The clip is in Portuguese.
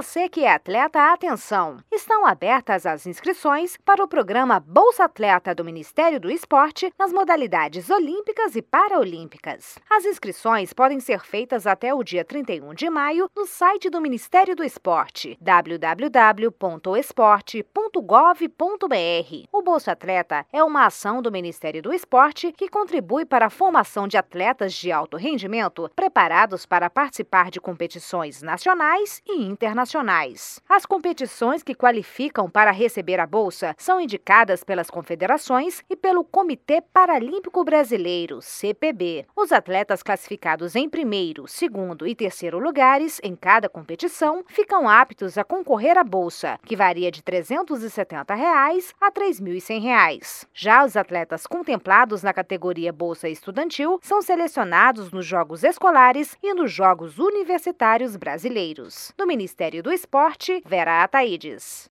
Você que é atleta, atenção! Estão abertas as inscrições para o programa Bolsa Atleta do Ministério do Esporte nas modalidades olímpicas e paraolímpicas. As inscrições podem ser feitas até o dia 31 de maio no site do Ministério do Esporte, www.esporte.gov.br. O Bolsa Atleta é uma ação do Ministério do Esporte que contribui para a formação de atletas de alto rendimento preparados para participar de competições nacionais e internacionais. As competições que qualificam para receber a bolsa são indicadas pelas confederações e pelo Comitê Paralímpico Brasileiro, CPB. Os atletas classificados em primeiro, segundo e terceiro lugares em cada competição ficam aptos a concorrer à bolsa, que varia de R$ 370 a R$ 3.100. Já os atletas contemplados na categoria Bolsa Estudantil são selecionados nos Jogos Escolares e nos Jogos Universitários Brasileiros. Do Ministério do Esporte, Vera Ataídes.